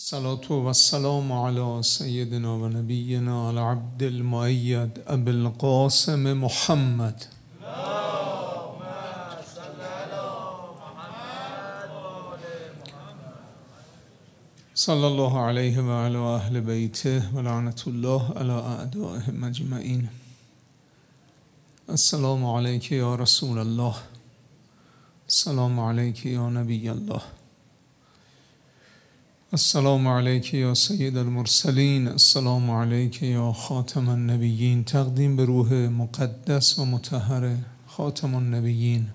الصلاة والسلام على سيدنا و نبينا العبد المؤيد أبي القاسم محمد صلى الله عليه وعلى أهل بيته ولعنة الله على أعدائهم أجمعين. السلام عليك يا رسول الله، السلام عليك يا نبي الله، السلام عليك يا سيد المرسلين، السلام عليك يا خاتم النبيين. تقدیم به روح مقدس و مطهر خاتم النبیین،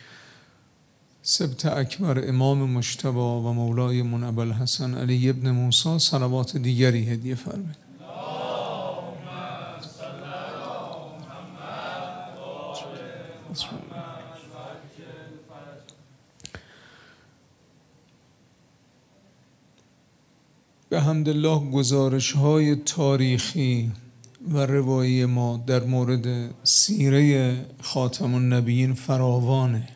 سبط اکبر امام مجتبی و مولای من ابوالحسن علی ابن موسی صلوات دیگری هدیه فرمایید. به حمدالله گزارش‌های تاریخی و روایی ما در مورد سیره خاتم النبیین فراوانه.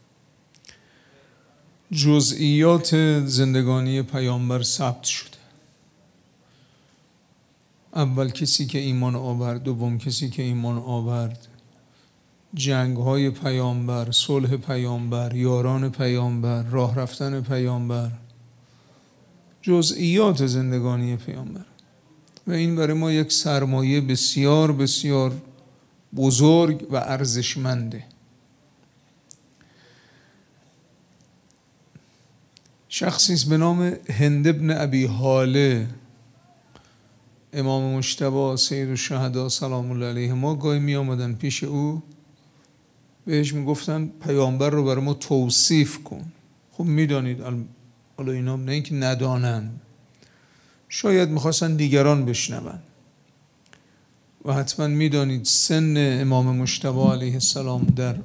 جزئیات زندگانی پیامبر ثبت شده. اول کسی که ایمان آورد، دوم کسی که ایمان آورد، جنگ‌های پیامبر، صلح پیامبر، یاران پیامبر، راه رفتن پیامبر، جزئیات زندگانی پیامبر. و این برای ما یک سرمایه بسیار بسیار بزرگ و ارزشمنده. شخصی است به نام هند ابن ابی هاله، امام مجتبی سید الشهدا سلام الله علیه ما، گاهی می آمدن پیش او، بهش می گفتن پیامبر رو برای ما توصیف کن. خب می دانید حالا اینا نه اینکه ندانن، شاید میخواستن دیگران بشنون. و حتما میدانید سن امام مجتبی علیه السلام در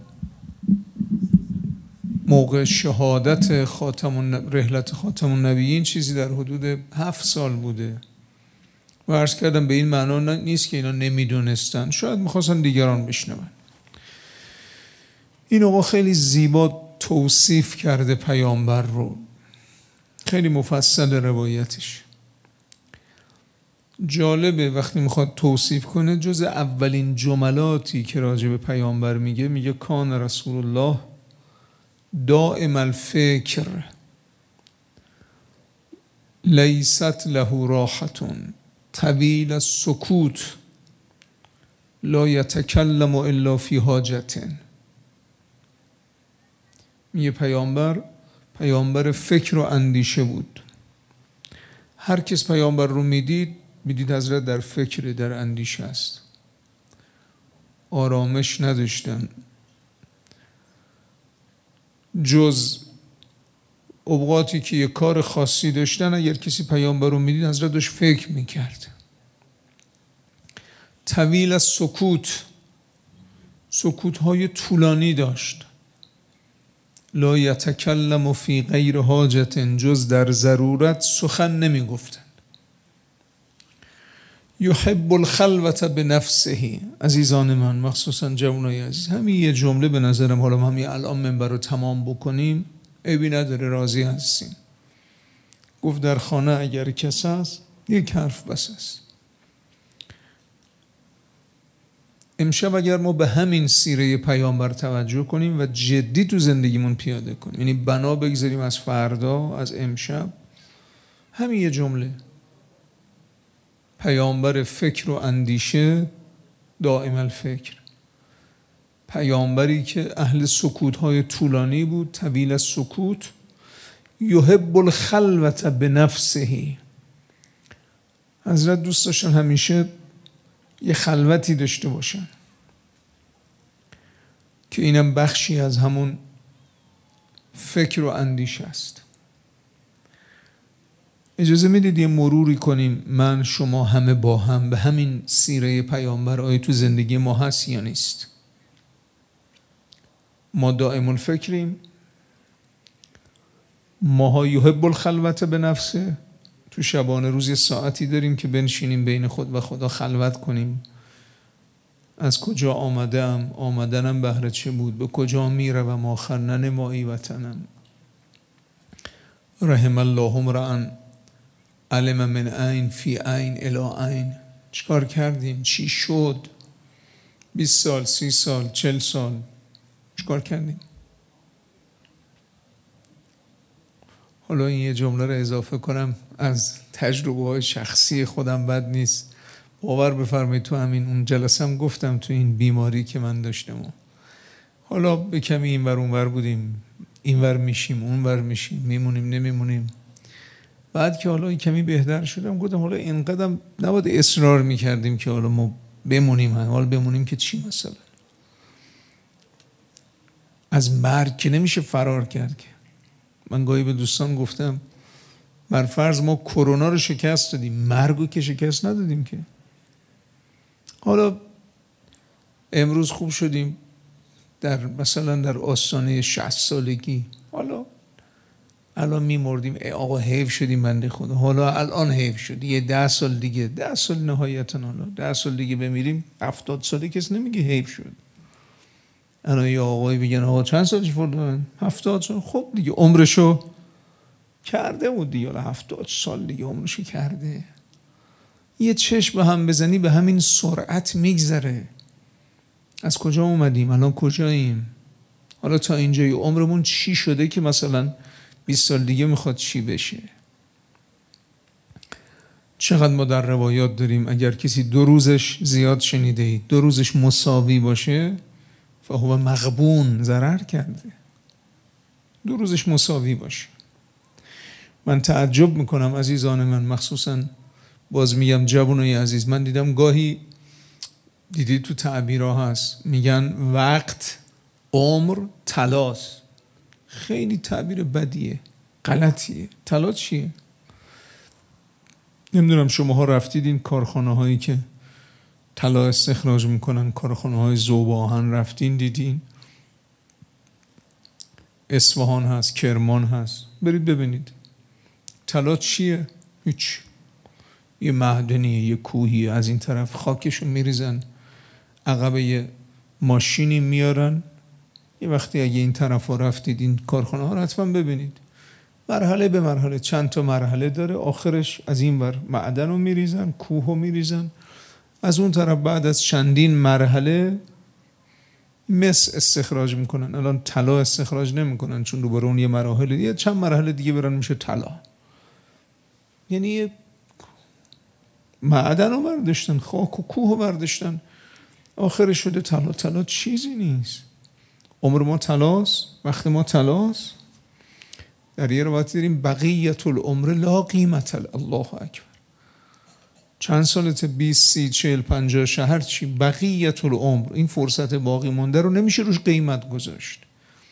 موقع شهادت رحلت خاتم النبیین چیزی در حدود 7 سال بوده. و عرض کردم به این معنا نیست که اینا نمیدونستن، شاید میخواستن دیگران بشنون. این آقا خیلی زیبا توصیف کرده پیامبر رو، خیلی مفصل روایتش. جالبه وقتی میخواد توصیف کنه، جز اولین جملاتی که راجع به پیامبر میگه کان رسول الله دائم الفکر لیست له راحتون طویل السکوت لا یتکلم الا فی حاجت. میگه پیامبر فکر و اندیشه بود. هر کس پیامبر رو میدید حضرت در فکر، در اندیشه است. آرامش نداشتن. جز اوقاتی که یک کار خاصی داشتن، اگر کسی پیامبر رو میدید حضرت داشت فکر میکرد. طویل السکوت، سکوت‌های طولانی داشت. لا یتکلم فی غیر حاجت، جز در ضرورت سخن نمی گفتند. یحب الخلوة بنفسه. عزیزان من، مخصوصا جوانای عزیز، همین یه جمله به نظرم، حالا همین الان منبر رو تمام بکنیم عیبی نداره، راضی هستیم. گفت در خانه اگر کس هست یک حرف بس است. امشب اگر ما به همین سیره پیامبر توجه کنیم و جدی تو زندگیمون پیاده کنیم، یعنی بنا بگذاریم از فردا، از امشب، همین یه جمله: پیامبر فکر و اندیشه، دائم الفکر، پیامبری که اهل سکوت‌های طولانی بود، طویل السکوت، یحب الخلوة بنفسه. حضرت دوست داشتن همیشه یه خلوتی داشته باشن، که اینم بخشی از همون فکر و اندیشه است. اجازه میدید یه مروری کنیم، من شما همه با هم، به همین سیره پیامبر. آیا تو زندگی ما هست یا نیست؟ ما دائم الفکریم؟ ماها یحب الخلوة بنفسه؟ تو شبانه روز یه ساعتی داریم که بنشینیم بین خود و خدا خلوت کنیم. از کجا آمدم؟ آمدنم بهر چه بود؟ به کجا میروم؟ آخر ننمایی وطنم. رحم الله امرأ علم من عین فی عین الی عین. چیکار کردیم؟ چی شد؟ 20 سال، 30 سال، 40 سال چیکار کردیم؟ حالا این یه جمله رو اضافه کنم از تجربه های شخصی خودم، بد نیست. باور بفرمایید تو همین اون جلسه هم گفتم تو این بیماری که من داشتم، حالا به کمی این ور اون ور بودیم، این ور میشیم اون ور میشیم، میمونیم نمیمونیم. بعد که حالا کمی بهتر شدم گفتم حالا اینقدر نباید اصرار میکردیم که حالا ما بمونیم. حالا بمونیم که چی؟ مثلا از مرگ که نمیشه فرار کرد که. من گاهی به دوستان گفتم بر فرض ما کرونا رو شکست دادیم، مرگ رو که شکست ندادیم که. حالا امروز خوب شدیم، در مثلا در آستانه 60 سالگی، حالا الان میمردیم، آقا حیف شدیم بنده خدا. حالا الان حیف شد، یه 10 سال دیگه، 10 سال نهایتا، حالا 10 سال دیگه بمیریم، 70 ساله کس نمیگه حیف شد. الان یه آقایی بگن آقا چند سالش بود؟ 70 سال. خب دیگه عمرشو کرده بود دیگه، حالا 70 سال دیگه عمرشو کرده. یه چشم به هم بزنی به همین سرعت میگذره. از کجا اومدیم؟ الان کجاییم؟ حالا تا اینجای عمرمون چی شده که مثلا 20 سال دیگه میخواد چی بشه؟ چقدر ما در روایات داریم اگر کسی 2 روزش، زیاد شنیده اید، 2 روزش مساوی باشه فهو مغبون، ضرر کرده. 2 روزش مساوی باشه. من تعجب میکنم عزیزان من، مخصوصا باز میگم جوانای عزیز، من دیدم گاهی دیدی تو تعبیرها هست میگن وقت، عمر، طلاست. خیلی تعبیر بدیه، غلطیه. طلا چیه؟ نمیدونم شماها رفتید این کارخانه هایی که طلا استخراج میکنن، کارخانه های ذوب آهن رفتین دیدین؟ اصفهان هست، کرمان هست، برید ببینید. طلا چیه؟ هیچ. یه معدنیه، یه کوهیه، از این طرف خاکشو میریزن، عقب یه ماشینی میارن. یه وقتی اگه این طرف ها رفتید این کارخانه ها رو حتما ببینید، مرحله به مرحله، چند تا مرحله داره. آخرش از این ور معدن رو میریزن، کوه رو میریزن، از اون طرف بعد از چندین مرحله مس استخراج میکنن. الان طلا استخراج نمیکنن چون دوباره اون یه مراحل، یه چند مرحله دیگه برن میشه طلا. یعنی یه معدن رو برداشتن، خاک و کوه رو برداشتن، آخرش شده طلا. طلا چیزی نیست. عمر ما طلاست، وقت ما طلاست. در یه روایت داریم بقیت العمر لا قیمت الله اکبر. چند سالته؟ 20 30 40 50 هر چی، بقیت العمر، این فرصت باقی مونده رو نمیشه روش قیمت گذاشت.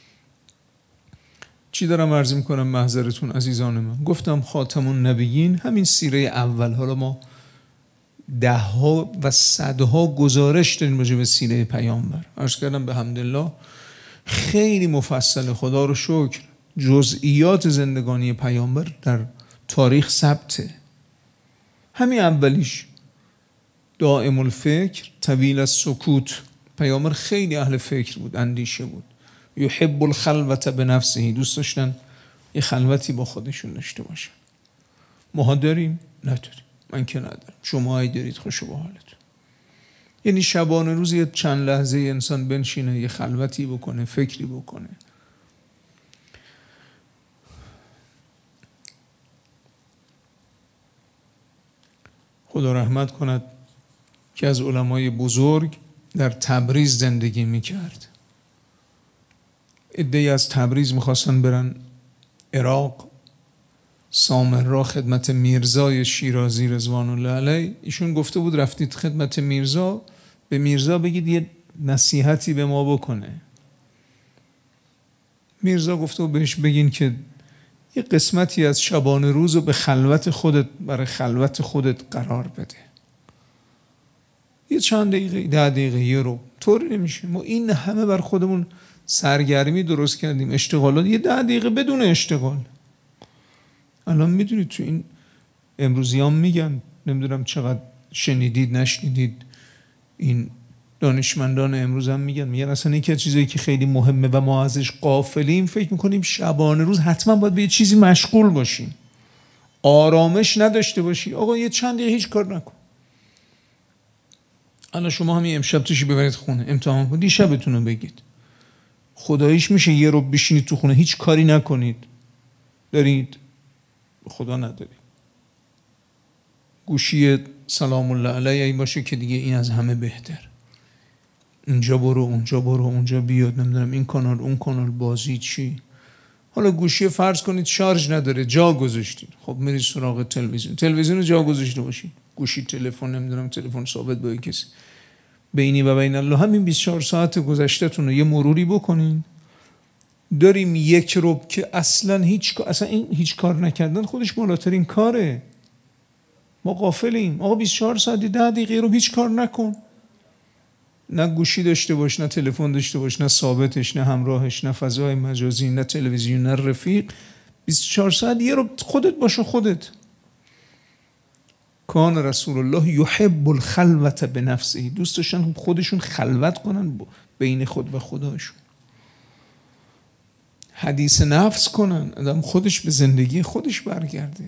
چی دارم عرض میکنم محضرتون عزیزان من؟ گفتم خاتم النبیین، همین سیره اول. حالا ما 10 ها و 100 ها گزارش داریم راجع به سیره پیامبر. عرض کردم به حمدالله خیلی مفصل، خدا رو شکر. جزئیات زندگانی پیامبر در تاریخ ثبته. همین اولیش دائم الفکر طویل السکوت. پیامبر خیلی اهل فکر بود، اندیشه بود. یحب الخلوت بنفسه، دوست داشتن یه خلوتی با خودشون داشته باشن. ما داریم؟ نداریم. من که ندارم. شما های دارید، خوشو با حالتون. یعنی شبانه روز یه چند لحظه انسان بنشینه، یه خلوتی بکنه، فکری بکنه. خدا رحمت کند که از علمای بزرگ در تبریز زندگی میکرد. عده‌ای از تبریز میخواستن برن عراق، سامرا خدمت میرزای شیرازی رضوان الله علیه. ایشون گفته بود رفتید خدمت میرزا، به میرزا بگید یه نصیحتی به ما بکنه. میرزا گفته بود بهش بگین که یه قسمتی از شبانه روز رو به خلوت خودت، برای خلوت خودت قرار بده. یه چند دقیقه، 10 دقیقه، یه رو، طوری نمیشه. ما این همه بر خودمون سرگرمی درست کردیم، اشتغالات. یه 10 دقیقه بدون اشتغال. الان میدونید تو این امروزیام میگن، نمیدونم چقدر شنیدید نشنیدید، این دانشمندان امروز هم میگن اصلا یکی از چیزایی که خیلی مهمه و ما ازش غافلیم، فکر میکنیم شبانه روز حتما باید به یه چیزی مشغول باشیم. آرامش نداشته باشی، آقا یه چند دقیقه هیچ کار نکن. الان شما همین امشب توشی ببرید خونه امتحان کنید، دیشبتون رو بگید. خداییش میشه یه رو بشینید تو خونه هیچ کاری نکنید؟ دارید؟ خدا نداری. گوشی سلام الله علیه این باشه که دیگه این از همه بهتر. اینجا برو اونجا برو اونجا بیاد، نمیدونم این کانال اون کانال، بازی چی. حالا گوشی فرض کنید شارژ نداره، جا گذاشتید، خب میرید سراغ تلویزیون رو جا گذاشته باشید. گوشی تلفن، نمیدونم تلفن ثابت با کسی، بینی و بین الله همین 24 ساعت گذشته‌تون رو یه مروری بکنین. داریم یک رو که اصلا این هیچ کار نکردن خودش بالاترین کاره. ما غافلیم. آقا 24 ساعت 10 دقیقه رو هیچ کار نکن. نه گوشی داشته باش، نه تلفن داشته باش، نه ثابتش، نه همراهش، نه فضای مجازی، نه تلویزیون، نه رفیق. 24 ساعت یه رو خودت باش. خودت. کان رسول الله یحب الخلوت بنفسه، دوست داشتن خودشون خلوت کنن بین خود و خداشون، حدیث نفس کنن، آدم خودش به زندگی خودش برگرده.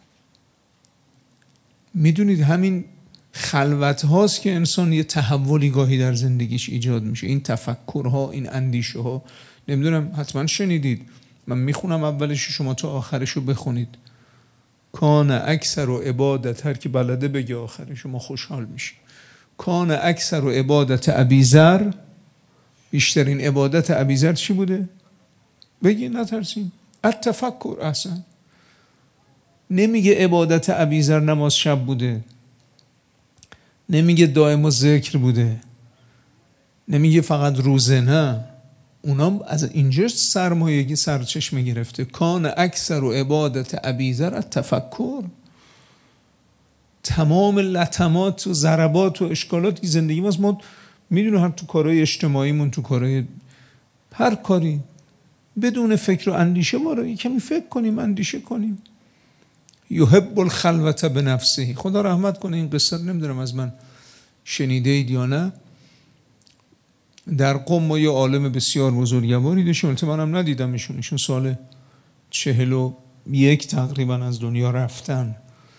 میدونید همین خلوت هاست که انسان یه تحولی گاهی در زندگیش ایجاد میشه. این تفکرها، این اندیشه ها، نمیدونم حتما شنیدید، من میخونم اولش شما تا آخرش رو بخونید. کان اکثر و عبادت، هر کی بلده بگه آخرش شما خوشحال میشی. کان اکثر و عبادت ابیذر، بیشترین عبادت ابیذر چی بوده؟ بگی نترسین. التفکر. احسن. نمیگه عبادت ابیذر نماز شب بوده، نمیگه دائم و ذکر بوده، نمیگه فقط روزه، نه، اونا از اینجا سرمایگی سرچشمه گرفته. کان اکثر و عبادت ابیذر التفکر. تمام لطمات و ضربات و اشکالات که زندگی ما میدونیم، هم تو کارهای اجتماعیمون، تو کارهای هر کاری، بدون فکر و اندیشه ما رو کمی فکر کنیم، اندیشه کنیم. یحب الخلوت بنفسه. خدا رحمت کنه. این قصه نمیدونم از من شنیده اید یا نه. در قم ما یه عالم بسیار بزرگواری داشتیم، البته منم ندیدم ایشون سال 41 تقریبا از دنیا رفتن.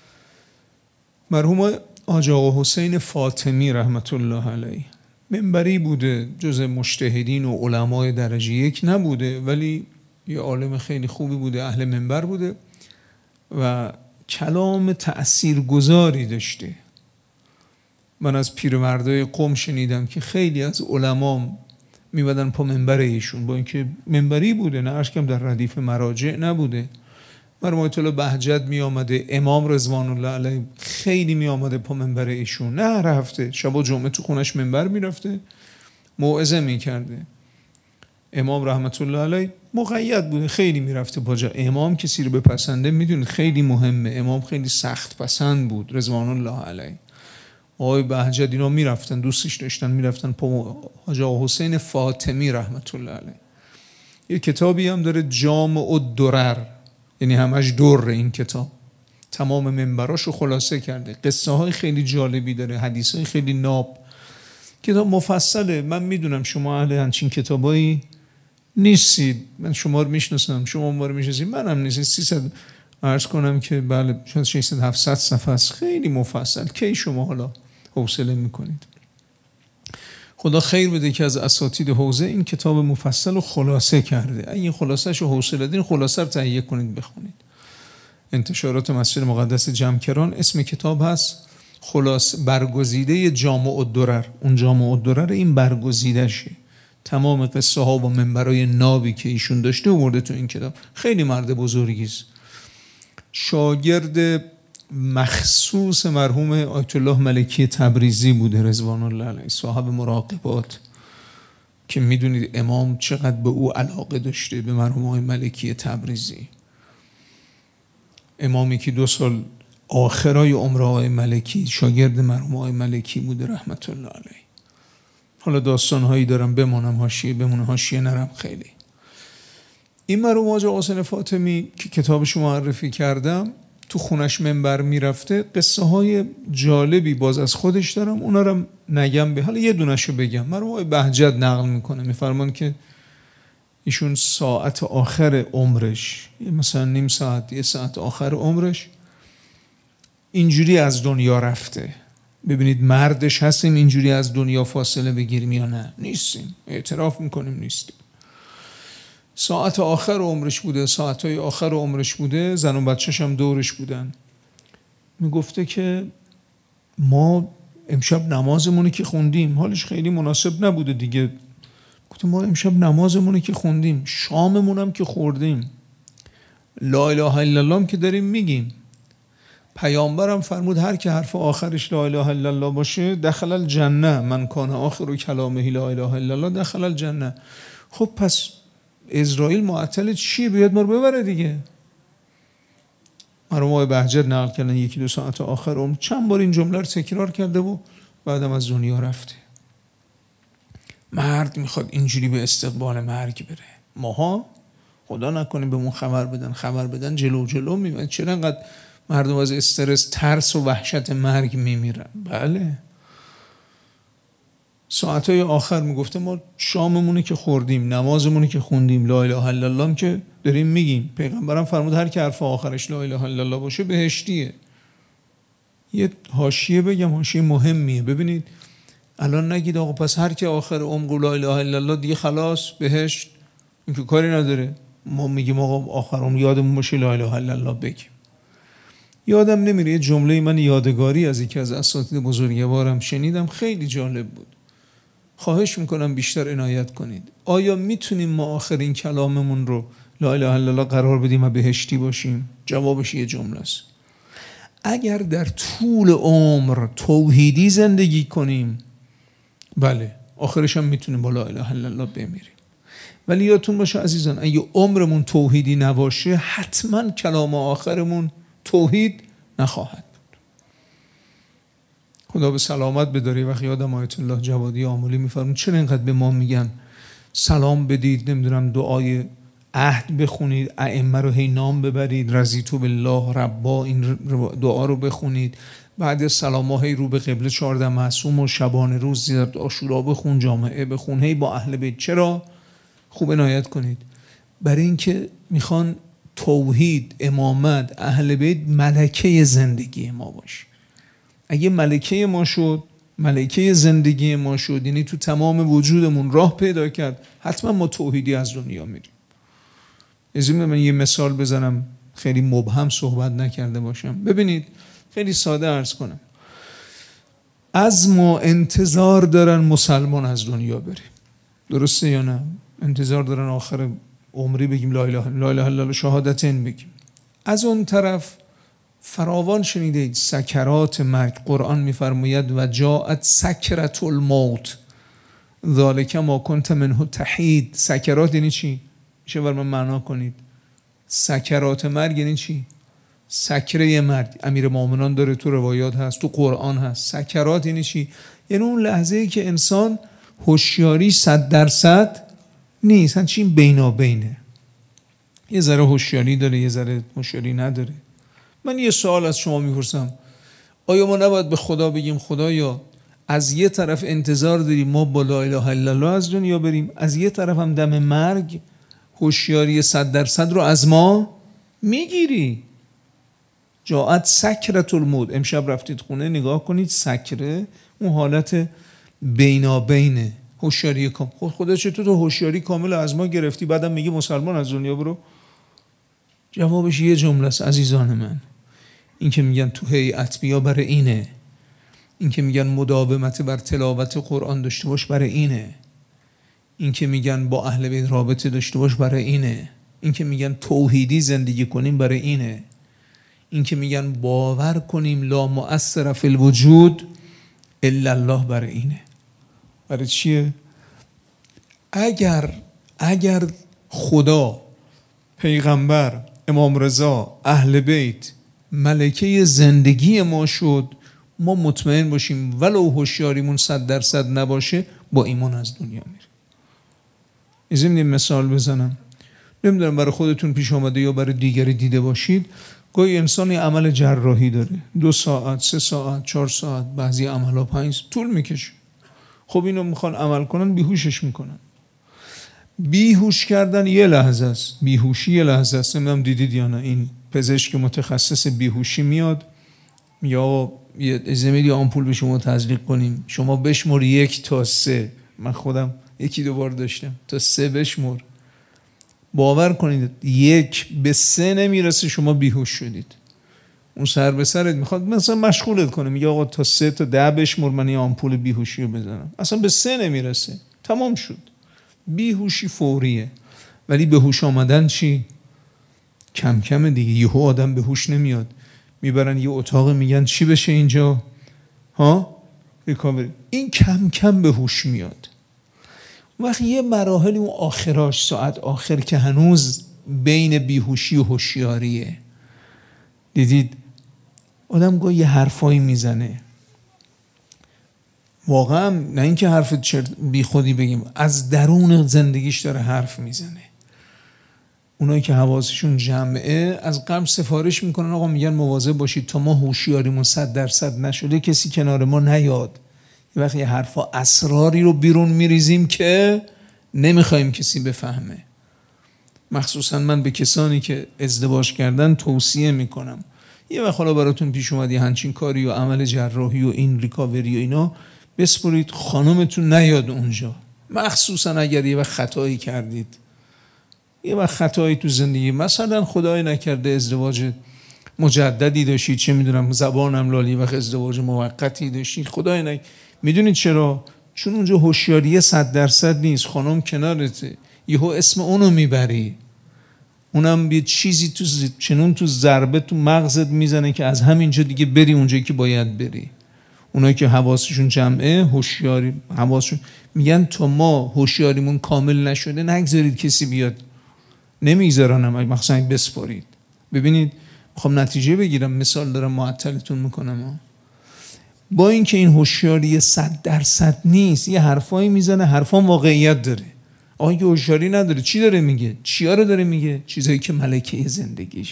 مرحوم حاج آقا حسین فاطمی رحمت الله علیه منبری بوده، جز مجتهدین و علمای درجه 1 نبوده، ولی یه عالم خیلی خوبی بوده، اهل منبر بوده و کلام تأثیرگذاری داشته. من از پیرمردای قم شنیدم که خیلی از علما میبادن پا منبر ایشون، با اینکه منبری بوده، نه عرض کنم در ردیف مراجع نبوده. مرحوم آیت الله بهجت می آمده، امام رضوان الله علیه خیلی می آمده پا منبر ایشون، نه هر هفته، شب جمعه تو خونش منبر میرفته، موعظه میکرده. امام رحمت الله علیه مقید بوده، خیلی میرفته پاجا. امام کسی رو بپسنده میدونید خیلی مهمه. امام خیلی سخت پسند بود رضوان الله علیه. آقای بهجت اینا میرفتن، دوستش داشتن، میرفتن پا حاج آقا حسین فاطمی رحمت الله علیه. یه کتابی هم داره جامع الدرر، یعنی همش در. این کتاب تمام منبراشو خلاصه کرده، قصه های خیلی جالبی داره، حدیث های خیلی ناب. کتاب مفصله. من میدونم شما اهل همچین کتابایی نیستید، من شما رو میشناسم، شما ما رو میشناسید، منم نیستید. 300 عرض کنم که بله 600 700 صفحه است، خیلی مفصل. کی شما حالا حوصله میکنید؟ خدا خیر بده که از اساتید حوزه این کتاب مفصل رو خلاصه کرده. اگه خلاصه‌شو حوصله دارین خلاصه رو تهیه کنید بخونید. انتشارات مسجد مقدس جمکران اسم کتاب هست برگزیده جامع الدرر. اون جامع الدرر این برگزیده شه، تمام قصه ها و منبرای نابی که ایشون داشته آورده تو این کتاب. خیلی مرد بزرگی است، شاگرد مخصوص مرحوم آیت الله ملکی تبریزی بوده رضوان الله علیه، صاحب مراقبات، که میدونید امام چقدر به او علاقه داشته، به مرحوم آقای ملکی تبریزی. امامی که 2 سال آخرای عمر آقای ملکی شاگرد مرحوم آقای ملکی بوده رحمت الله علیه. حالا داستانهایی دارم بمونم حاشیه نرم خیلی. این مرحوم حاج آقا حسین فاطمی که کتابشو معرفی کردم، تو خونش منبر میرفته، قصه های جالبی باز از خودش دارم، اونا رو نگم، به حالا یه دونشو بگم. مرحوم آقای بهجت نقل میکنه، میفرمان که ایشون ساعت آخر عمرش، مثلا نیم ساعت 1 ساعت آخر عمرش اینجوری از دنیا رفته. ببینید مردش هستیم اینجوری از دنیا فاصله بگیریم یا نه؟ نیستیم، اعتراف میکنیم نیستیم. ساعت آخر عمرش بوده، ساعتهای آخر عمرش بوده، زن و بچه‌ش هم دورش بودن. میگفته که ما امشب نمازمونو که خوندیم، حالش خیلی مناسب نبوده دیگه. گفته ما امشب نمازمونو که خوندیم، شاممونم که خوردیم، لا اله الا الله که داریم میگیم، پیامبرم فرمود هر که حرف آخرش لا اله الا الله باشه دخل الجنه، من کان آخر کلامه لا اله الا الله دخل الجنه. خب پس اسرائیل معطل چیه؟ بیاد ما رو ببره دیگه. مرحوم آقای بهجت نقل کردن 1-2 ساعت آخر چند بار این جمله رو تکرار کرده و بعدم از دنیا رفته. مرد میخواد اینجوری به استقبال مرگ بره. ماها خدا نکنه بهمون خبر بدن جلو میبینن. چرا انقدر مردم از استرس، ترس و وحشت مرگ میمیرن؟ بله. ساعتهای آخر میگفته ما شاممونه که خوردیم، نمازمونه که خوندیم، لا اله الا الله که داریم میگیم، پیغمبرم فرمود هر که حرف آخرش لا اله الا الله باشه بهشتیه. یه حاشیه بگم، حاشیه مهمیه. ببینید الان نگید آقا پس هر که آخر عمر لا اله الا الله دیگه خلاص بهشت، این که کاری نداره. ما میگیم آقا آخر عمر یادمون باشه لا اله الا الله بگیم. یادم نمیره یه جمله من یادگاری از یکی از اساتید بزرگوارم شنیدم، خیلی جالب بود. خواهش میکنم بیشتر عنایت کنید. آیا میتونیم ما آخرین کلاممون رو لا اله الا الله قرار بدیم و بهشتی باشیم؟ جوابش یه جمله است. اگر در طول عمر توحیدی زندگی کنیم، بله آخرش هم میتونیم با لا اله الا الله بمیریم. ولی یادتون باشه عزیزان اگه عمرمون توحیدی نباشه حتما کلام آخرمون توحید نخواهد بود. خدا به سلامت بداره. وقتی یادم آیت الله جوادی آملی میفرمون چرا اینقدر به ما میگن سلام بدید، نمیدونم دعای عهد بخونید، ائمه رو هی نام ببرید، رضیت بالله ربا، این دعا رو بخونید، بعد سلام هی رو به قبله 14 معصوم و شبانه روز زیارت عاشورا بخون، جامعه بخون، هی با اهل بیت. چرا؟ خوب عنایت کنید. برای اینکه میخوان توحید، امامت، اهل بیت ملکه زندگی ما باشه. اگه ملکه ما شد، ملکه زندگی ما شد، یعنی تو تمام وجودمون راه پیدا کرد، حتما ما توحیدی از دنیا میریم. از این من یه مثال بزنم، خیلی مبهم صحبت نکرده باشم. ببینید خیلی ساده عرض کنم، از ما انتظار دارن مسلمان از دنیا بره، درسته یا نه؟ انتظار دارن آخر عمری بگیم لا اله الا الله شهادتین بگیم. از اون طرف فراوان شنیدید سکرات مرگ. قرآن میفرماید و جاءت سکرة الموت ذالک ما کنت منه تحید. سکرات یعنی چی؟ میشه برام معنا کنید؟ سکرات مرگ یعنی چی؟ سکره مرگ امیرالمومنین داره، تو روایات هست، تو قرآن هست. سکرات یعنی چی؟ یعنی اون لحظه‌ای که انسان هوشیاری 100% نیست، همچین بینابینه، یه ذره هوشیاری داره یه ذره هوشیاری نداره. من یه سوال از شما میپرسم، آیا ما نباید به خدا بگیم خدایا از یه طرف انتظار داریم ما با لا اله الا الله از دنیا بریم، از یه طرف هم دم مرگ هوشیاری 100% رو از ما میگیری؟ جاءت سکرة الموت. امشب رفتید خونه نگاه کنید، سکره اون حالت بینابینه، هوشیاری کامل. خدا چطور تو هوشیاری کامل از ما گرفتی بعدم میگی مسلمان از دنیا برو؟ جوابش یه جمله است عزیزان من. این که میگن تو هیئت بیا برای اینه، این که میگن مداومت بر تلاوت قرآن داشته باش برای اینه، این که میگن با اهل بیت رابطه داشته باش برای اینه، این که میگن توحیدی زندگی کنیم برای اینه، این که میگن باور کنیم لا مؤثر فی الوجود الا الله برای اینه. برای چیه؟ اگر خدا، پیغمبر، امام رضا، اهل بیت ملکه زندگی ما شد، ما مطمئن باشیم ولو هوشیاریمون 100% نباشه با ایمان از دنیا میره. از این مثال بزنم، نمیدونم برای خودتون پیش آمده یا برای دیگری دیده باشید، گاهی انسانی عمل جراحی داره 2 ساعت 3 ساعت 4 ساعت، بعضی عملها 5 طول میکشه. خب اینو میخوان عمل کنن، بیهوشش میکنن. بیهوش کردن یه لحظه است، بیهوشی یه لحظه است. نمیدونم دیدید یا نه، این پزشک متخصص بیهوشی میاد یا یه ازمیدی آمپول به شما تزریق کنیم، شما بشمر 1 تا 3. من خودم 1-2 بار داشتم، تا 3 بشمر. باور کنید 1 به 3 نمیرسه شما بیهوش شدید. اون سر به سرت میخواد مثلا مشغولت کنه، میگه آقا تا 3 تا 10 بشمر من یه آمپول بیهوشی رو بزنم، اصلا به 3 نمیرسه، تمام شد. بیهوشی فوریه. ولی به هوش آمدن چی؟ کم کم دیگه. یهو آدم به هوش نمیاد، میبرن یه اتاق میگن چی بشه اینجا، ها، ریکاوری. این کم کم به هوش میاد. وقتی یه مراحل اون آخراش، ساعت آخر که هنوز بین بیهوشی و هوشیاریه، دیدید آدم گاهی یه حرفایی میزنه، واقعا نه اینکه حرف بی خودی بگیم، از درون زندگیش داره حرف میزنه. اونایی که حواسشون جمعه از قبل سفارش میکنن، آقا میگن مواظب باشید تا ما هوشیاریمون 100% نشده کسی کنار ما نیاد. یه وقتی حرفا اسراری رو بیرون میریزیم که نمیخوایم کسی بفهمه. مخصوصا من به کسانی که ازدواج کردن توصیه میکنم، یه وقت حالا براتون پیش اومدی همچین کاری و عمل جراحی و این ریکاوری و اینا، بسپرید خانمتون نیاد اونجا. مخصوصا اگر یه وقت خطایی کردید، یه وقت خطایی تو زندگی، مثلا خدای نکرده ازدواج مجددی داشتید، چه میدونم زبانم لالی، وقت ازدواج موقتی داشتید، خدای نکرده. میدونید چرا؟ چون اونجا هوشیاری 100% نیست، خانم کنارته، یهو اسم اونو میبری، اونم یه چیزی تو چنون تو ضربه تو مغزت میزنه که از همینجا دیگه بری اونجایی که باید بری. اونایی که حواسشون جمعه، هوشیاری حواسشون، میگن تا ما هوشیاریمون کامل نشده نگذارید کسی بیاد. نمیگذارنم، مخصوصا بسپارید. ببینید میخوام نتیجه بگیرم، مثال دارم معطلتون میکنم. با اینکه این هوشیاری 100% نیست، یه حرفایی میزنه، حرفام واقعیت داره. آقا که هوشیاری نداره، چی داره میگه؟ چیا رو داره میگه؟ چیزایی که ملکه زندگیش.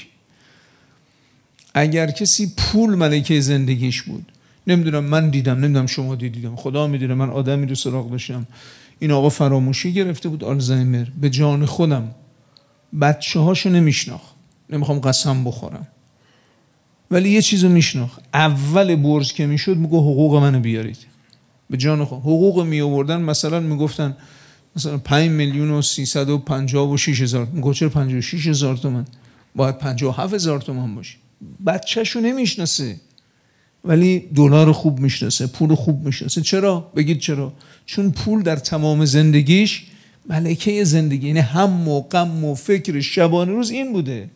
اگر کسی پول ملکه زندگیش بود، نمیدونم من دیدم، نمیدونم شما دیدم، خدا میدونه، من آدمی رو سراغ داشتم این آقا فراموشی گرفته بود، آلزایمر. به جان خودم بچه هاشو نمیشناخت، نمیخوام قسم بخورم، ولی یه چیزو میشناخت، اول برج که میشد میگه حقوق منو بیارید. به جان خود حقوق می آوردن، مثلا میگفتن مثلا 5,356,000، میگه چرا 56,000 تومان؟ باید 57,000 تومان باشه. بچه‌شو نمیشناسه ولی دلار خوب میشناسه، پول خوب میشناسه. چرا؟ بگید چرا؟ چون پول در تمام زندگیش ملکه زندگی، یعنی هم و غم و فکر شبانه روز این بوده.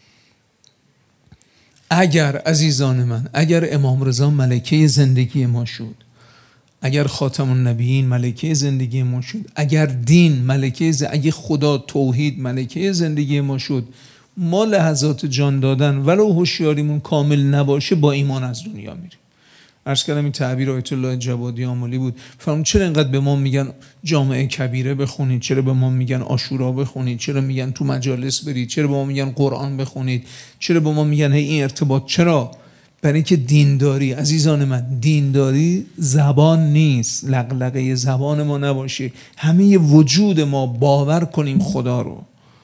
اگر عزیزان من، اگر امام رضا ملکه زندگی ما شد، اگر خاتم النبیین ملکه زندگی ما شد، اگر دین ملکه اگه خدا توحید ملکه زندگی ما شد، ما لحظات جان دادن ولو هوشیاریمون کامل نباشه با ایمان از دنیا میریم. عرض کردم این تعبیر آیت الله جوادی آملی بود. فرمود چرا اینقدر به ما میگن جامعه کبیره بخونید، چرا به ما میگن عاشورا بخونید، چرا میگن تو مجالس برید، چرا به ما میگن قرآن بخونید، چرا به ما میگن این ارتباط؟ چرا؟ برای اینکه دینداری، عزیزان من، دینداری زبان نیست، لغلغه زبان ما نباشه، همه وجود ما باور کنیم خدا رو،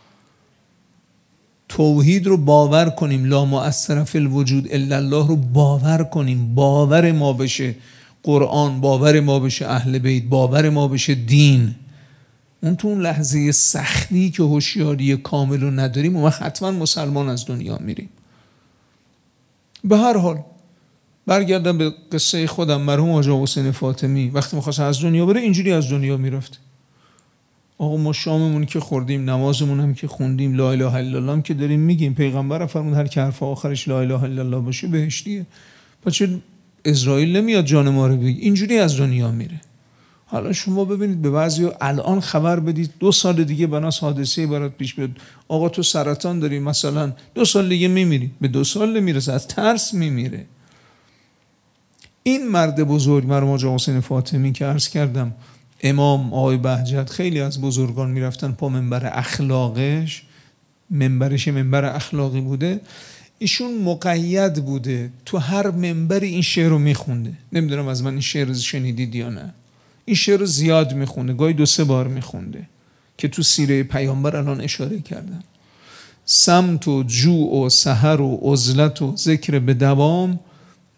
توحید رو باور کنیم، لا مؤثر فی الوجود الا الله رو باور کنیم، باور ما بشه قرآن، باور ما بشه اهل بیت، باور ما بشه دین. اون تو اون لحظه سختی که هوشیاری کامل رو نداریم، اون وقت حتما مسلمان از دنیا میریم. به هر حال برگردم به قصه خودم. مرحوم آقا حسین فاطمی وقتی می‌خواست از دنیا بره اینجوری از دنیا میرفت. آقا ما شاممون که خوردیم، نمازمون هم که خوندیم، لا اله الا الله هم که داریم میگیم، پیغمبر فرمود هر که حرف آخرش لا اله الا الله باشه بهشتیه. پس چه اسرائیل نمیاد جان ما رو بگی؟ اینجوری از دنیا میره. حالا شما ببینید به بعضیا الان خبر بدید 2 سال دیگه بناس حادثه برات پیش بیاد، آقا تو سرطان داری مثلا، 2 سال دیگه میمیری. به 2 سال نمیرسه، از ترس میمیره. این مرد بزرگ مرحوم آقا حسین فاطمی که عرض کردم، امام آقای بهجت، خیلی از بزرگان میرفتن پا منبر اخلاقش، منبرش منبر اخلاقی بوده، ایشون مقید بوده تو هر منبری این شعر رو میخونده. نمیدونم از من این شعر رو شنیدید یا نه. این شعر رو زیاد میخونده، گاهی 2-3 بار میخونده که تو سیره پیامبر الان اشاره کردم. سمت و جوع و سحر و عزلت و ذکر به دوام،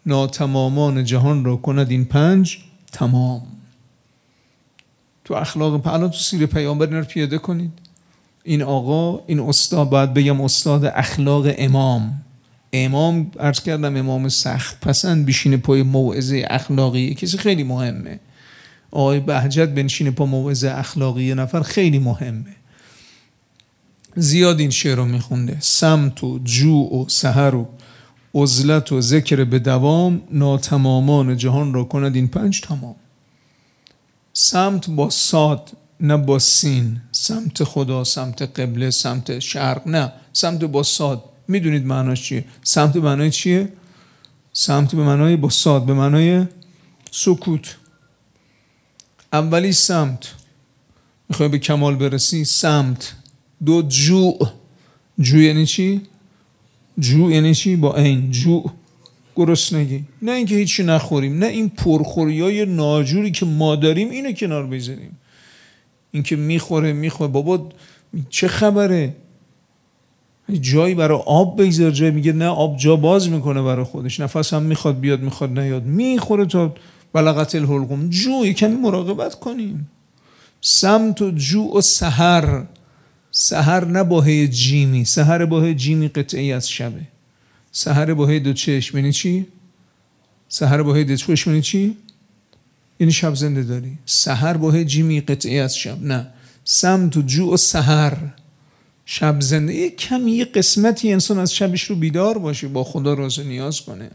ناتمامان جهان را کند این 5 تمام. تو اخلاق الان تو سیر پیامبر اینا رو پیاده کنید. این آقا، این استاد، باید بگم استاد اخلاق امام عرض کردم امام سخت پسند بشینه پای موعظه اخلاقی کسی خیلی مهمه. آقای بهجت بنشینه پای موعظه اخلاقی نفر خیلی مهمه. زیاد این شعر رو میخونده: سمت و جوع و سحر و عزلت و ذکر به دوام، ناتمامان جهان را کند این 5 تمام. سمت با صاد نه با سین، سمت خدا، سمت قبله، سمت شرق، نه، سمت با صاد. میدونید معناش چیه؟ سمت به معنای چیه؟ سمت به معنای با صاد به معنای سکوت. اولی سمت، میخوای به کمال برسی، سمت. دو جوع. جوع یعنی چی؟ جوع یعنی چی؟ با عین جوع، گرسنگی. نه اینکه هیچی نخوریم، نه این پرخوریای ناجوری که ما داریم اینو کنار بذاریم. اینکه میخوره بابا چه خبره؟ جایی برای آب بگذار، جایی میگه نه آب جا باز میکنه برای خودش، نفس هم میخواد بیاد میخواد نیاد، میخوره تا بلغت الحلقوم. جوع کمی مراقبت کنیم. سمت و جوع و سحر. سحر نه با هی جیمی، سحر با هی جیمی قطعی از شبه. سحر با هی 2 چشم یعنی چی؟ سحر با هی 2 چشم یعنی چی؟ یعنی شب زنده داری. سحر با هی جیمی قطعی از شب، نه. سمت و جوع و سحر، شب زنده. یه کمی یه قسمتی انسان از شبش رو بیدار باشه، با خدا راز و نیاز کنه.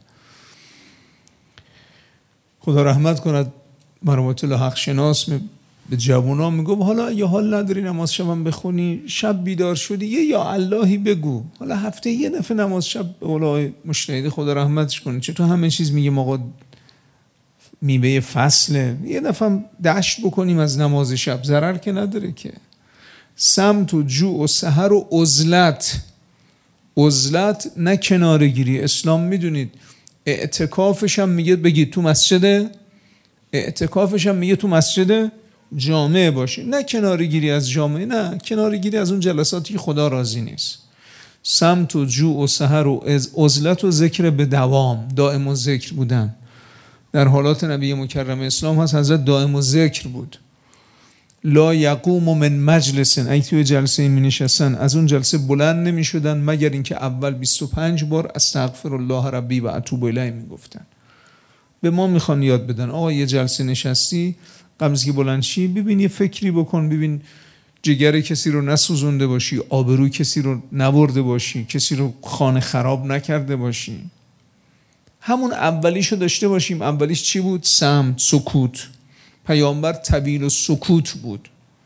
خدا رحمت کند مرحوم الله حق شناس به جوونا میگم حالا یه حال نداری نماز شبم بخونی، شب بیدار شدی یه یا اللهی بگو، حالا هفته یه دفعه نماز شب اولای مشتهدی خدا رحمتش کنه. چطور همه چیز میگه آقا میوه فصله، یه دفعه دشت بکنیم از نماز شب، ضرر که نداره که. سمت و جوع و سحر و عزلت. عزلت نه کنارگیری. اسلام میدونید اعتکافش هم میگه بگید تو مسجد، اعتکافش هم میگه تو مسجد جامعه باشه، نه کنارگیری از جامعه، نه کنارگیری از اون جلساتی که خدا راضی نیست. سمت و جوع و سحر و عزلت و ذکر به دوام، دائم و ذکر بودن. در حالات نبی مکرم اسلام هست حضرت دائم و ذکر بود. لا یقوم من مجلس، اگه توی جلسه می نشستن از اون جلسه بلند نمی شدن مگر اینکه اول 25 بار استغفر الله ربی و اتوب الیه می گفتن. به ما میخوان یاد بدن آقا یه جلسه نشستی قبل از که بلند شی ببین یه فکری بکن، ببین جگر کسی رو نسوزونده باشی، آبروی کسی رو نبرده باشی، کسی رو خانه خراب نکرده باشی. همون اولیشو داشته باشیم. اولیش چی بود؟ سمت، سکوت. پیامبر طویل و سکوت بود.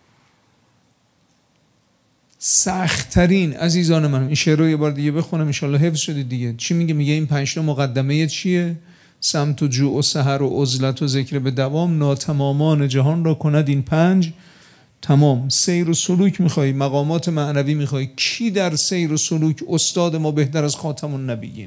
سخت‌ترین عزیزان من، این شعر رو یه بار دیگه بخونم ان شاءالله حفظ شدید دیگه. چی میگه؟ میگه این 5 تا مقدمه چیه؟ سمت و جوع و سحر و عزلت و ذکر به دوام، ناتمامان جهان را کند این 5 تمام. سیر و سلوک میخوای، مقامات معنوی میخوای، کی در سیر و سلوک استاد ما بهتر از خاتم النبیین؟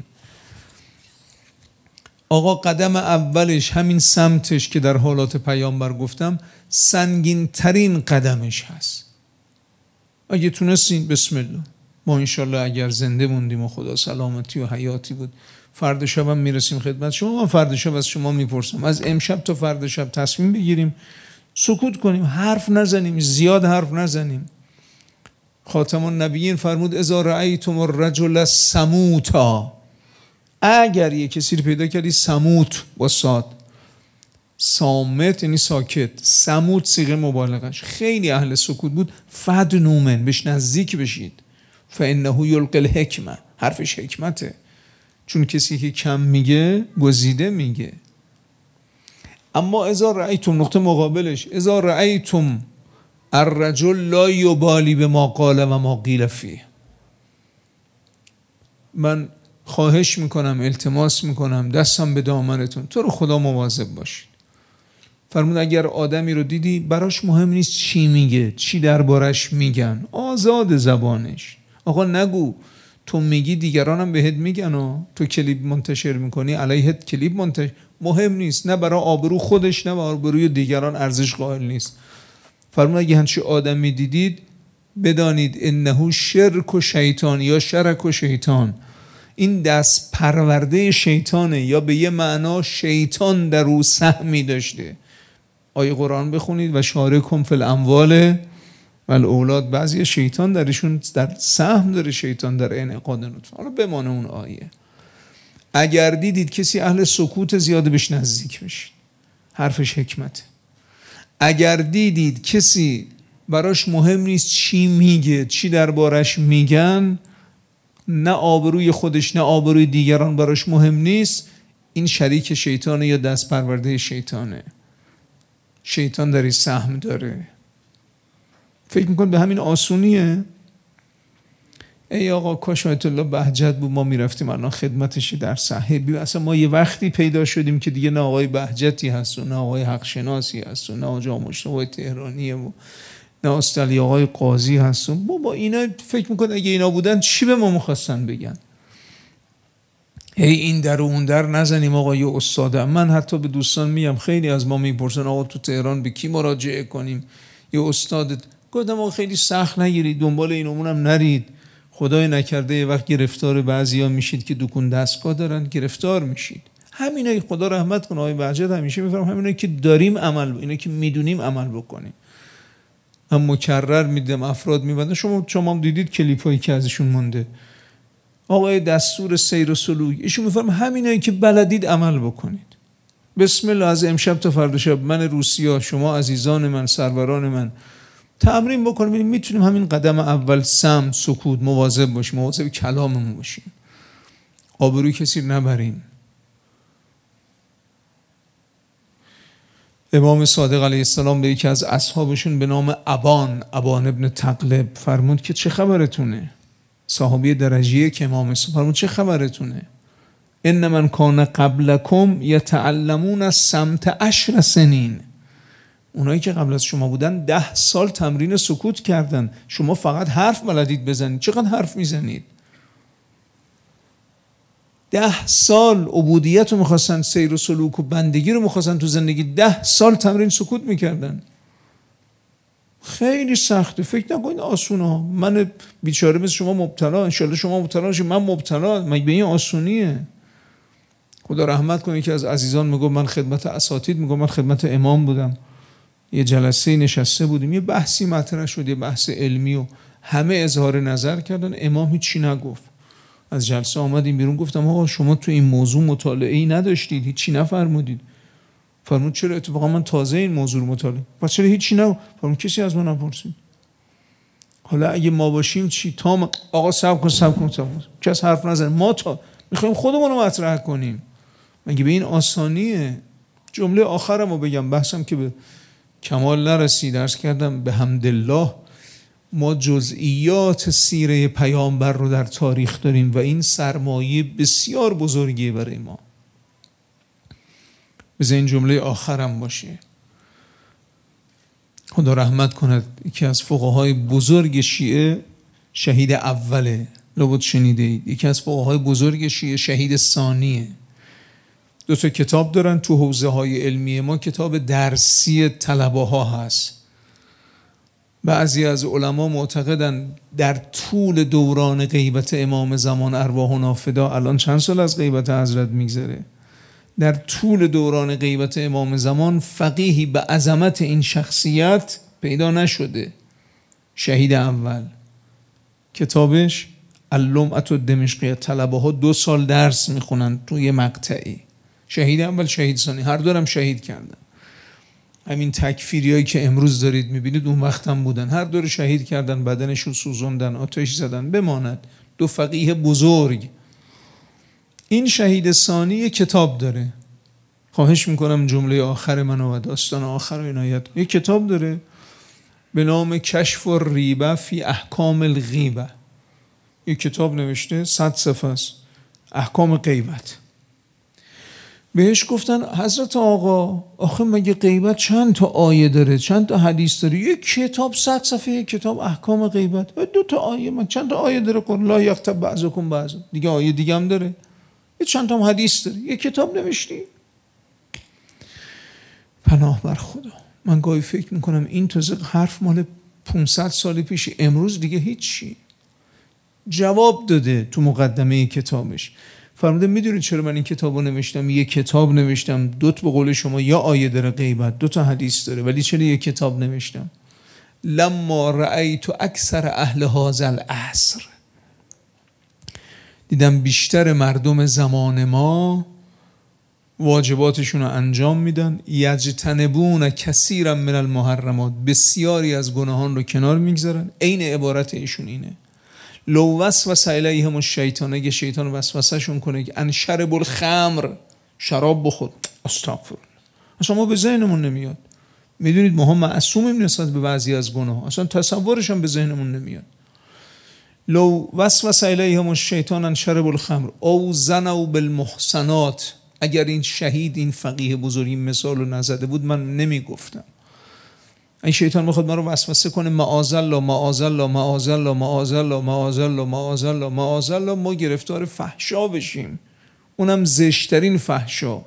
آقا قدم اولش همین سمتش که در حالات پیامبر گفتم سنگین ترین قدمش هست. اگه تونستین بسم الله. ما انشالله اگر زنده موندیم و خدا سلامتی و حیاتی بود فردا شب هم میرسیم خدمت شما. من فردا شب از شما میپرسم از امشب تا فردا شب تصمیم بگیریم سکوت کنیم، حرف نزنیم، زیاد حرف نزنیم. خاتم النبیین فرمود اذا رأیتم الرجل سموتا، اگر یک کسی رو پیدا کردی سموت با صاد، سامت یعنی ساکت، سموت صیغه مبالغش، خیلی اهل سکوت بود، فدنوا منه، بهش نزدیک بشید، فانه یلقی الحکمه، حرفش حکمته، چون کسی که کم میگه گزیده میگه. اما اذا رأیتم، نقطه مقابلش، اذا رأیتم الرجل لا یبالی بما قال و ما قیل فیه، من خواهش میکنم، التماس میکنم، دستم به دامنتون، تو رو خدا مواظب باشید. فرمود اگر آدمی رو دیدی براش مهم نیست چی میگه، چی دربارش میگن، آزاد زبانش. آقا نگو تو میگی دیگرانم بهت میگن و تو کلیپ منتشر میکنی علیهت کلیپ منتشر، مهم نیست، نه برای آبرو خودش نه برای آبروی دیگران ارزش قائل نیست. فرمود اگه همچین آدمی دیدید بدانید انه شرک و شیطان یا شرک و شیطان، این دست پرورده شیطانه، یا به یه معنا شیطان در او سهمی داشته. آیه قرآن بخونید و شارکهم فی الاموال و الاولاد. بعضی شیطان درشون در سهم داره، شیطان در انعقاد نطفه. حالا بمانه اون آیه. اگر دیدید کسی اهل سکوت، زیاده بهش نزدیک بشید، حرفش حکمته. اگر دیدید کسی براش مهم نیست چی میگه، چی دربارش میگن، نه آبروی خودش نه آبروی دیگران براش مهم نیست، این شریک شیطانه یا دست پرورده شیطانه. شیطان در این سهم داره. فکر میکن به همین آسونیه؟ ای آقا کاش آیت الله بهجت بود، ما میرفتیم الان خدمتش در صحیح. اصلا ما یه وقتی پیدا شدیم که دیگه نه آقای بهجتی هست و نه آقای حق شناسی هست و نه آقای مشتاق تهرانیه و نه استالی آقای قاضی هست. ما با اینا فکر میکنم اگه اینا بودن چی به ما میخواستن بگن؟ این در و اون در نزنیم. آقا یه استاده، من حتی به دوستان میگم، خیلی از ما میپرسن آقا تو تهران به کی مراجعه کنیم؟ یه استاد. گفتم آقا خیلی سخت نگیرید، دنبال این امورم نرید. خدای نکرده یه وقت گرفتار بعضیا میشید که دکون دستگاه دارن، گرفتار میشید. همینایی خدا رحمت کنه آقای بهجت همیشه میفرم، همینایی که داریم عمل اینا که میدونیم عمل بکنیم. من مکرر میدم، افراد میبندن، شما هم دیدید کلیپایی که ازشون مونده، آقای دستور سیر و سلوک، ایشون میفرم همینایی که بلدید عمل بکنید. بسم الله، از امشب تا فردا شب من روسیا، شما عزیزان من، سروران من، تمرین بکنیم ببینیم میتونیم همین قدم اول سکوت، مواظب باشیم، مواظب کلاممون باشیم، آبروی کسی نبریم. امام صادق علیه السلام به یکی از اصحابشون به نام ابان ابن تغلب فرمود که چه خبرتونه؟ صحابی درجه که امام فرمود چه خبرتونه؟ ان من کان قبلکم یتعلمون الصمت 10 سنین. اونایی که قبل از شما بودن 10 سال تمرین سکوت کردن، شما فقط حرف بلدید بزنید. چقدر حرف میزنید؟ 10 سال عبودیت رو میخواستن، سیر و سلوک و بندگی رو میخواستن تو زندگی، 10 سال تمرین سکوت میکردن. خیلی سخته، فکر نکنید آسونه. من بیچاره مثل شما مبتلا، انشالله شما مبتلا نشید، من مبتلا، مگه به این آسونیه؟ خدا رحمت کنه که از عزیزان میگم من خدمت اساتید، میگم من خدمت امام بودم، یه جلسه نشسته بودیم، یه بحثی مطرح شد، یه بحث علمی و همه اظهار نظر کردن، امام هیچی نگفت. از جلسه آمدیم بیرون، گفتم آقا شما تو این موضوع مطالعه‌ای نداشتید، هیچی نفرمودید. فرمود چرا؟ اتفاقا من تازه این موضوع رو مطالعه. پس چرا هیچی نگفت؟ فرمود کسی از من نپرسید. حالا اگه ما باشیم چی؟ تا آقا صبر کن کس حرف نزنه، ما تا میخوایم خودمون رو مطرح کنیم. مگه به این آسانیه؟ جمله آخرمو بگم، بحثم که به کمال نرسید. عرض کردم به حمدالله ما جزئیات سیره پیامبر رو در تاریخ داریم و این سرمایه بسیار بزرگیه برای ما. بذار این جمله آخرم باشه. خدا رحمت کند، یکی از فقهای بزرگ شیعه شهید اوله، لابد شنیده اید. یکی از فقهای بزرگ شیعه شهید ثانیه. 2 کتاب دارن تو حوزه های علمی ما، کتاب درسی طلبه ها هست. بعضی از علما معتقدن در طول دوران غیبت امام زمان ارواحنا فدا، الان چند سال از غیبت حضرت میگذره، در طول دوران غیبت امام زمان فقیهی به عظمت این شخصیت پیدا نشده. شهید اول کتابش اللمعة الدمشقیه، طلبه ها 2 سال درس میخونن توی مقطعی. شهید اول، شهید ثانی، هر دورم شهید کردن. همین تکفیریایی که امروز دارید میبینید اون وقت هم بودن، هر دور شهید کردن، بدنشون سوزوندن، آتش زدن. بماند 2 فقیه بزرگ. این شهید ثانی کتاب داره، خواهش میکنم جمله آخر منو و داستان آخر رو عنایت. یه کتاب داره به نام کشف الریبه فی احکام الغیبه. یه کتاب نوشته، 100 صفحه است، احکام غیبت. بهش گفتن حضرت آقا آخه مگه غیبت چند تا آیه داره، چند تا حدیث داره؟ یک کتاب 100 صفحه، یک کتاب احکام غیبت و 2 تا آیه، من چند تا آیه داره؟ قل لا یغتب بعضکم بعضا، دیگه آیه دیگه هم داره، یه چند تا هم حدیث داره، یک کتاب نوشتی؟ پناه بر خدا. من گاهی فکر میکنم این تازه حرف مال 500 سال پیش، امروز دیگه هیچی. جواب داده تو مقدمه کتابش. فرموده میدونید چرا من این کتابو نوشتم؟ یه کتاب نوشتم، به قول شما یا آیه داره غیبت، 2 حدیث داره، ولی چرا یه کتاب نوشتم؟ لما رأیت اکثر اهل هذا العصر، دیدم بیشتر مردم زمان ما واجباتشون رو انجام میدن، یجتنبون کثیرا من المحرمات، بسیاری از گناهان رو کنار میگذارن. عین عبارت ایشون اینه، لو وسوس الیهم الشیطان، اگه شیطان وسوسه شون کنه که ان شرب الخمر، شراب بخور، استغفر، اصلا ما به ذهنمون نمیاد. میدونید ما هم معصومیم نسبت به بعضی از گناه، اصلا تصورش هم به ذهنمون نمیاد. لو وسوس الیهم الشیطان ان شرب الخمر او زنوا بالمحصنات، اگر این شهید، این فقیه بزرگی مثال رو نزده بود من نمیگفتم. این شیطان میخواد ما رو وسوسه کنه، معاذالله معاذالله معاذالله معاذالله معاذالله معاذالله معاذالله، ما گرفتار فحشا بشیم، اونم زشترین فحشا.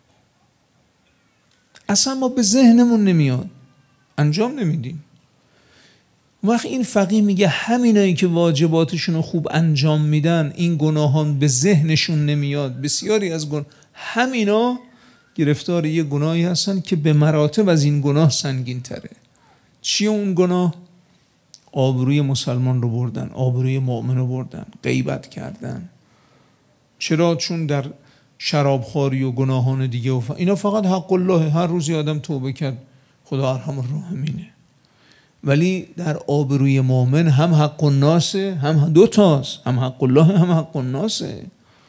اصلا ما به ذهنمون نمیاد، انجام نمیدیم. وقت این فقیه میگه همینایی که واجباتشون رو خوب انجام میدن، این گناهان به ذهنشون نمیاد، بسیاری از همینا گرفتار یه گناهی هستن که به مراتب از این گناه سنگین تره. چیه اون گناه؟ آبروی مسلمان رو بردن، آبروی مؤمن رو بردن، غیبت کردن. چرا؟ چون در شرابخواری و گناهان دیگه اینا فقط حق الله، هر روزی آدم توبه کرد خدا ارحم الراحمینه. ولی در آبروی مؤمن هم حق الناسه، هم 2 تاست، هم حق الله هم حق الناسه.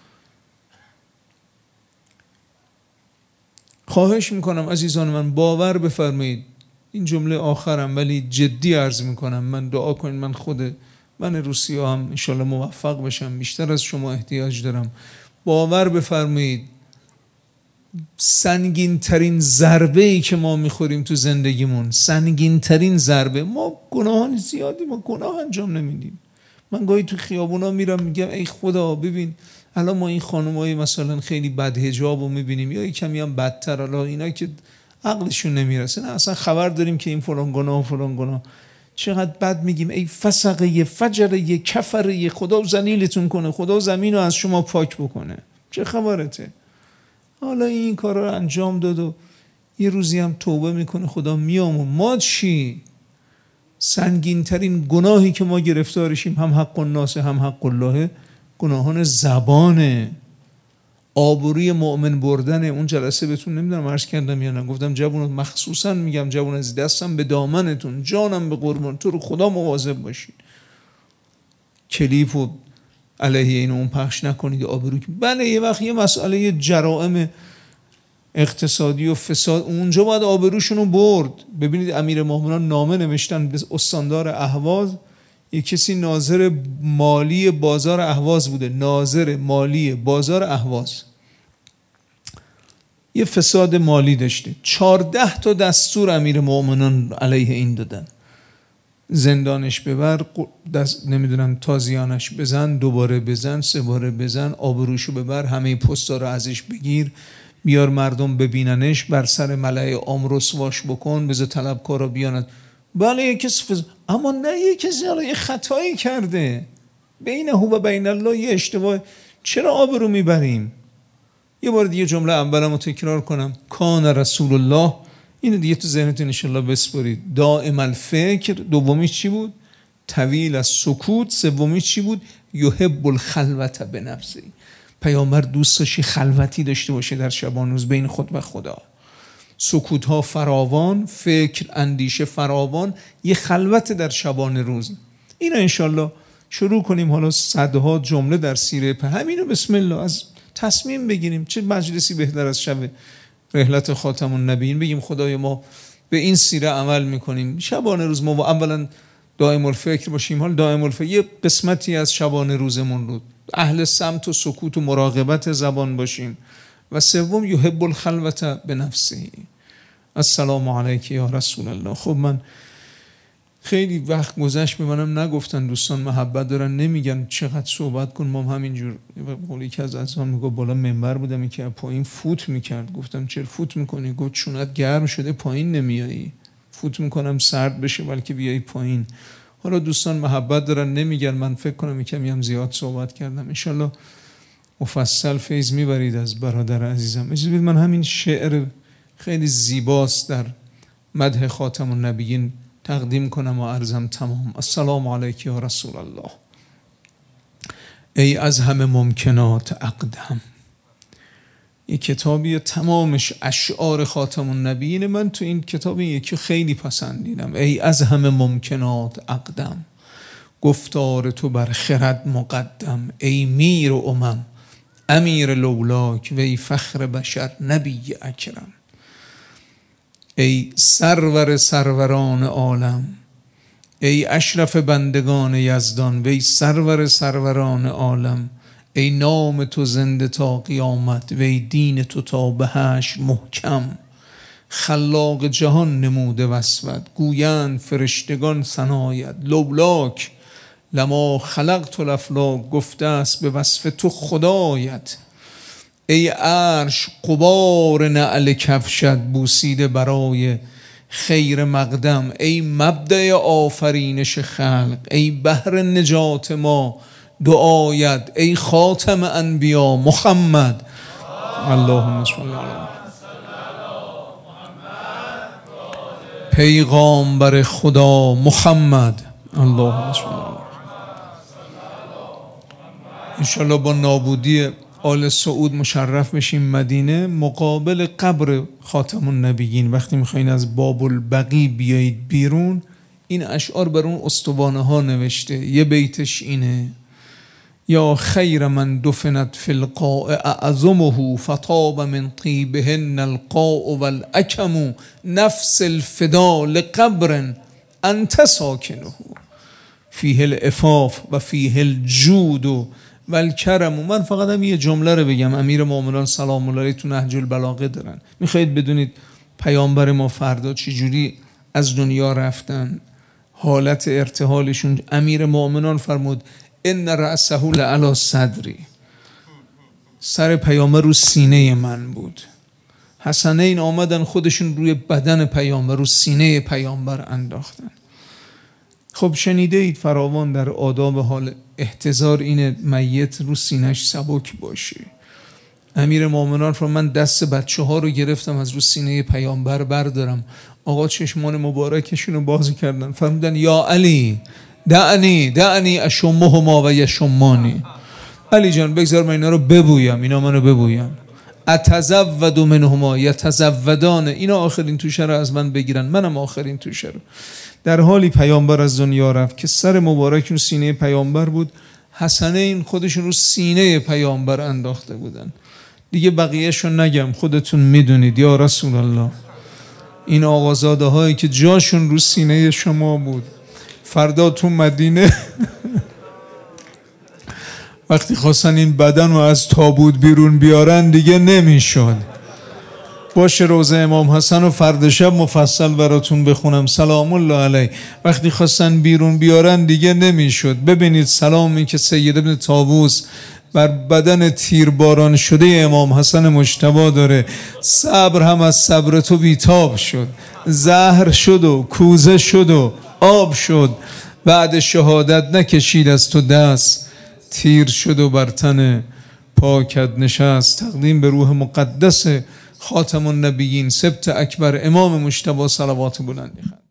خواهش میکنم عزیزان من باور بفرمایید، این جمله آخرم ولی جدی عرض میکنم، من دعا کنید من روسیه هم انشالله موفق بشم، بیشتر از شما احتیاج دارم. باور بفرمایید سنگین ترین ضربه ای که ما میخوریم تو زندگیمون، سنگین ترین ضربه، ما گناهان زیادی، ما گناه انجام نمیدیم. من گاهی تو خیابونا میرم میگم ای خدا ببین الان ما این خانمای مثلا خیلی بد حجابو میبینیم یا کمی هم بدتر، الان اینا که عقلشون نمیرسه، نه اصلا خبر داریم که این فلان گناه و فلان گناه، چقدر بد میگیم ای فسقه فجره کفره، خدا ذلیلتون کنه، خدا زمین رو از شما پاک بکنه، چه خبرته؟ حالا این کارا رو انجام داد و یه روزی هم توبه میکنه خدا میامون. ما چی؟ سنگین ترین گناهی که ما گرفتارشیم هم حق الناس هم حق الله، گناهان زبانه. آبروی مؤمن بردن. اون جلسه بهتون نمیدونم عرض کردم یا نه، گفتم جوان، مخصوصا میگم جوان از دستم به دامنتون، جانم به قربان تو رو خدا مواظب باشید، کلیپ و علیه این اون پخش نکنید. آبروی بله یه وقت یه مسئله جرائم اقتصادی و فساد اونجا باید آبروشونو برد. ببینید امیرالمومنین نامه نوشتن به استاندار اهواز، یک کسی ناظر مالی بازار اهواز بوده، ناظر مالی بازار اهواز، یه فساد مالی داشته، 14 تا دستور امیرالمومنین علیه این دادن، زندانش ببر، نمیدونم تازیانش بزن، 2 باره بزن، 3 باره بزن، آبروشو ببر، همه پستا رو ازش بگیر، بیار مردم ببیننش، بر سر ملأ عام رسواش بکن، بذار طلبکارا بیانند. بله یک کسی اما نه یک کسی یه خطایی کرده، بینه و بین الله یه اشتباه، چرا آبرو میبریم؟ یه بار دیگه جمله اولمو تکرار کنم، کان رسول الله، اینو دیگه تو ذهنتون ان شاءالله بسپرید، دائم الفکر، دومیش چی بود؟ طویل السکوت، سومیش چی بود؟ یحب الخلوت بنفسه. پیامبر دوست داشت خلوتی داشته باشه در شبان روز بین خود و خدا، سکوت ها فراوان، فکر اندیشه فراوان، یه خلوت در شبان روز. اینا انشالله شروع کنیم. حالا صدها جمله در سیره همینو بسم الله از تصمیم بگیریم. چه مجلسی بهتر از شب رحلت خاتم النبیین بگیم خدای ما به این سیره عمل میکنیم، شبان روز ما اولا دائم الفکر باشیم، حال دائم الفکر یه قسمتی از شبان روزمون رو اهل صمت و سکوت و مراقبت زبان باشیم، و سوم یحب الخلوت بنفسه. السلام علیک یا رسول الله. خب من خیلی وقت گذشت، به منم نگفتن، دوستان محبت دارن نمیگن چقدر صحبت کن، ما همینجور. قولی که از اذان میگه بالا منبر بودم که پایین فوت میکرد، گفتم چرا فوت میکنی؟ گفت چونت گرم شده پایین نمیایی. فوت میکنم سرد بشه بلکه بیایی پایین. حالا دوستان محبت دارن نمیگن، من فکر کنم کمی هم زیاد صحبت کردم، انشالله مفصل فیض میبرید از برادر عزیزم. اجازه بدید من همین شعر خیلی زیباست در مدح خاتم النبیین تقدیم کنم و عرضم تمام. السلام علیک یا رسول الله، ای از همه ممکنات اقدم. یه کتابی تمامش اشعار خاتم النبیین، من تو این کتاب یکی خیلی پسندیدم. ای از همه ممکنات اقدم، گفتار تو بر خرد مقدم. ای میر و امم امیر لولاک، وی فخر بشر نبی اکرم. ای سرور سروران عالم، ای اشرف بندگان یزدان، وی سرور سروران عالم. ای نام تو زنده تا قیامت، وی دین تو تا به حشر محکم. خلاق جهان نموده وصفت، گویند فرشتگان ثنایت. لولاک لما خلقت الافلاک، گفته است به وصف تو خدایت. ای عرش غبار نعل کفشت، بوسیده برای خیر مقدم. ای مبدأ آفرینش خلق، ای بحر نجات ما دعایت. ای خاتم انبیا محمد، اللهم صل علی پیغامبر خدا محمد، اللهم صل علی. انشالله با نابودی آل سعود مشرف بشیم مدینه، مقابل قبر خاتم النبیین. وقتی میخواین از باب البقی بیایید بیرون، این اشعار بر اون استوانه ها نوشته. یه بیتش اینه: یا خیر من دفنت فی القاع اعظمه، فطاب من طیبهن القاع والاکم. نفس الفدا لقبر انت ساکنه، فیه العفاف و فیه الجود و الکرم. من فقط هم یه جمله رو بگم. امیر مومنان سلام الله علیه تو نهج البلاغه دارن. میخواید بدونید پیامبر ما فردا چجوری از دنیا رفتن، حالت ارتحالشون؟ امیر مومنان فرمود ان رأسه لعلی صدری، سر پیامبر رو سینه من بود. حسنین آمدن خودشون روی بدن پیامبر، رو سینه پیامبر انداختن. خب شنیده اید فراوان در آداب حال احتضار این میت رو سینهش سبک باشه. امیر مومنان فرمود من دست بچه ها رو گرفتم از رو سینه پیامبر بردارم. آقا چشمان مبارکشون رو باز کردن، فرمودن یا علی دعنی اشمهما و یشمانی. علی جان بگذار من اینا رو ببویم، اینا منو ببویم. اتزود منهما یتزودان، اینا آخرین توشه رو از من بگیرن، منم آخرین توشه رو. در حالی پیامبر از دنیا رفت که سر مبارکشون سینه پیامبر بود، حسنین خودشون رو سینه پیامبر انداخته بودن. دیگه بقیه‌شو نگم، خودتون میدونید. یا رسول الله، این آقازاده هایی که جاشون رو سینه شما بود، فردا تو مدینه وقتی خواستن این بدن رو از تابوت بیرون بیارن دیگه نمیشد. باشه روزه امام حسن و فردا شب مفصل براتون بخونم سلام الله علیه. وقتی خواستن بیرون بیارن دیگه نمیشد. ببینید سلامی که سید ابن طاووس بر بدن تیرباران شده امام حسن مجتبی داره. صبر هم از صبر تو بیتاب شد، زهر شد و کوزه شد و آب شد. بعد شهادت نکشید از تو دست، تیر شد و بر تن پاکت نشست. تقدیم به روح مقدس خاتم النبیین سبط اکبر امام مجتبی صلوات بلندی.